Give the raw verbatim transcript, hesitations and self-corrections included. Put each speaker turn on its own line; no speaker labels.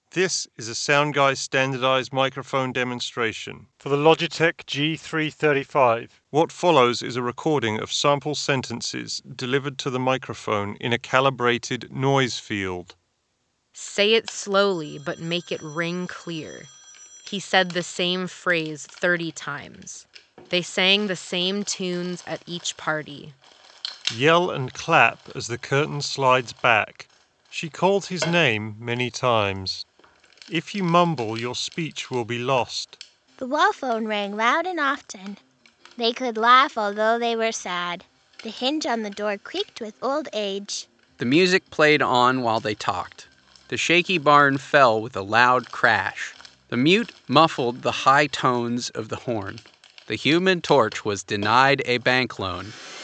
This is a SoundGuy standardized microphone demonstration for the Logitech G three thirty-five. What follows is a recording of sample sentences delivered to the microphone in a calibrated noise field.
Say it slowly, but make it ring clear. He said the same phrase thirty times. They sang the same tunes at each party.
Yell and clap as the curtain slides back. She called his name many times. If you mumble, your speech will be lost.
The wall phone rang loud and often. They could laugh although they were sad. The hinge on the door creaked with old age.
The music played on while they talked. The shaky barn fell with a loud crash. The mute muffled the high tones of the horn. The Human Torch was denied a bank loan.